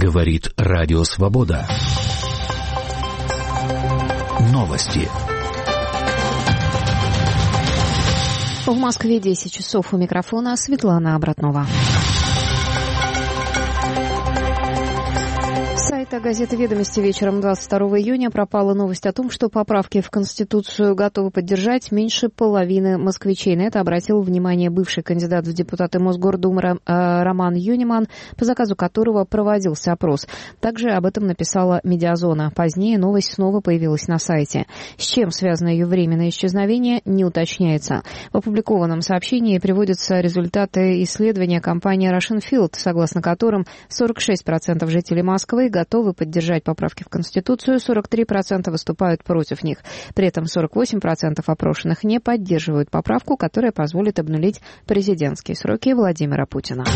Говорит Радио Свобода. Новости. В Москве 10 часов. У микрофона Светлана Обратнова. С сайта газеты «Ведомости» вечером 22 июня пропала новость о том, что поправки в Конституцию готовы поддержать меньше половины москвичей. На это обратил внимание бывший кандидат в депутаты Мосгордумы Роман Юниман, по заказу которого проводился опрос. Также об этом написала «Медиазона». Позднее новость снова появилась на сайте. С чем связано ее временное исчезновение, не уточняется. В опубликованном сообщении приводятся результаты исследования компании Russian Field, согласно которым 46% жителей Москвы готовы поддержать поправки в Конституцию, 43% выступают против них. При этом 48% опрошенных не поддерживают поправку, которая позволит обнулить президентские сроки Владимира Путина.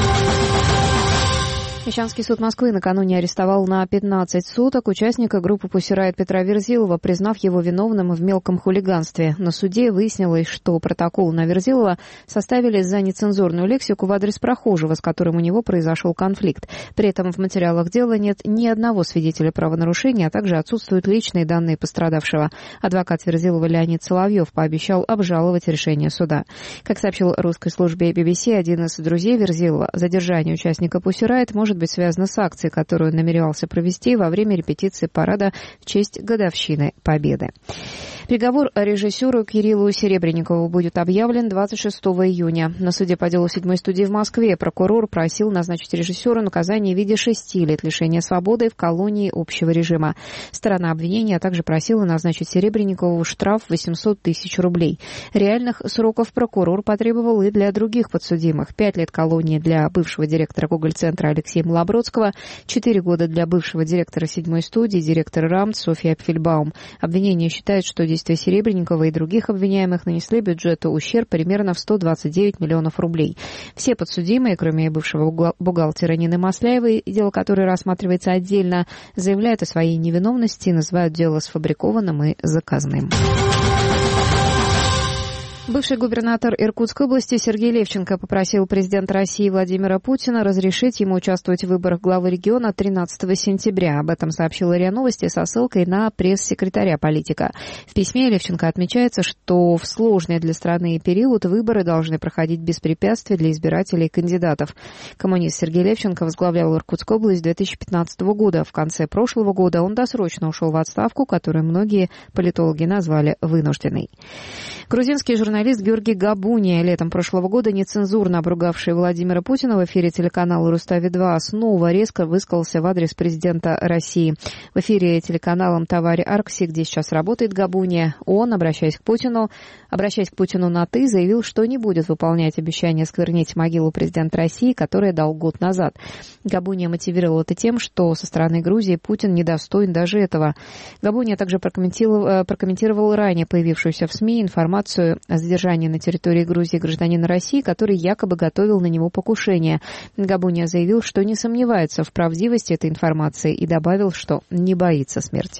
Мещанский суд Москвы накануне арестовал на 15 суток участника группы Pussy Riot Петра Верзилова, признав его виновным в мелком хулиганстве. На суде выяснилось, что протокол на Верзилова составили за нецензурную лексику в адрес прохожего, с которым у него произошел конфликт. При этом в материалах дела нет ни одного свидетеля правонарушения, а также отсутствуют личные данные пострадавшего. Адвокат Верзилова Леонид Соловьев пообещал обжаловать решение суда. Как сообщил русской службе BBC один из друзей Верзилова, задержание участника Pussy Riot может быть связано с акцией, которую он намеревался провести во время репетиции парада в честь годовщины Победы. Приговор режиссеру Кириллу Серебренникову будет объявлен 26 июня. На суде по делу 7-й студии в Москве прокурор просил назначить режиссеру наказание в виде 6 лет лишения свободы в колонии общего режима. Сторона обвинения также просила назначить Серебренникову штраф 800 тысяч рублей. Реальных сроков прокурор потребовал и для других подсудимых. 5 лет колонии для бывшего директора Гоголь-центра Алексея Малобродского, 4 года для бывшего директора 7-й студии, директора РАМТ Софьи Апфельбаум. Обвинение считает, что действия Серебренникова и других обвиняемых нанесли бюджету ущерб примерно в 129 миллионов рублей. Все подсудимые, кроме бывшего бухгалтера Нины Масляевой, дело которой рассматривается отдельно, заявляют о своей невиновности и называют дело сфабрикованным и заказным. Бывший губернатор Иркутской области Сергей Левченко попросил президента России Владимира Путина разрешить ему участвовать в выборах главы региона 13 сентября. Об этом сообщила РИА Новости со ссылкой на пресс-секретаря политика. В письме Левченко отмечается, что в сложный для страны период выборы должны проходить без препятствий для избирателей и кандидатов. Коммунист Сергей Левченко возглавлял Иркутскую область с 2015 года. В конце прошлого года он досрочно ушел в отставку, которую многие политологи назвали вынужденной. Грузинский журналист Георгий Габуния, летом прошлого года нецензурно обругавший Владимира Путина в эфире телеканала «Рустави-2», снова резко высказался в адрес президента России. В эфире телеканалом «Тавари Аркси», где сейчас работает Габуния, он, обращаясь к Путину на «ты», заявил, что не будет выполнять обещание осквернить могилу президента России, которое дал год назад. Габуния мотивировал это тем, что со стороны Грузии Путин недостоин даже этого. Габуния также прокомментировал ранее появившуюся в СМИ информацию о задержании на территории Грузии гражданина России, который якобы готовил на него покушение. Габуния заявил, что не сомневается в правдивости этой информации и добавил, что не боится смерти.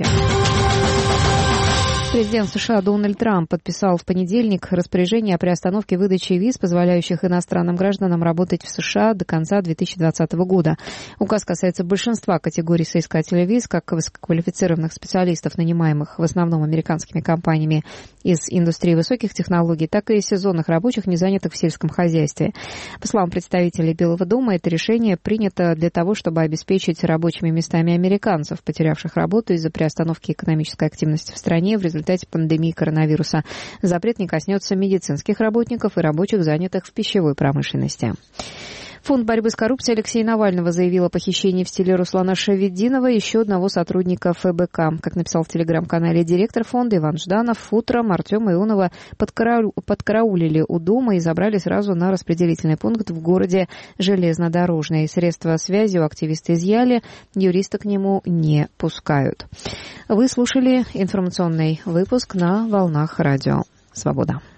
Президент США Дональд Трамп подписал в понедельник распоряжение о приостановке выдачи виз, позволяющих иностранным гражданам работать в США до конца 2020 года. Указ касается большинства категорий соискателей виз, как высококвалифицированных специалистов, нанимаемых в основном американскими компаниями из индустрии высоких технологий, так и сезонных рабочих, не занятых в сельском хозяйстве. По словам представителей Белого дома, это решение принято для того, чтобы обеспечить рабочими местами американцев, потерявших работу из-за приостановки экономической активности в стране в результате пандемии коронавируса. Запрет не коснется медицинских работников и рабочих, занятых в пищевой промышленности. Фонд борьбы с коррупцией Алексея Навального заявил о похищении в стиле Руслана Шаведдинова, еще одного сотрудника ФБК. Как написал в телеграм-канале директор фонда Иван Жданов, утром Артема Ионова подкараулили у дома и забрали сразу на распределительный пункт в городе Железнодорожный. Средства связи у активиста изъяли, юриста к нему не пускают. Вы слушали информационный выпуск на волнах радио «Свобода».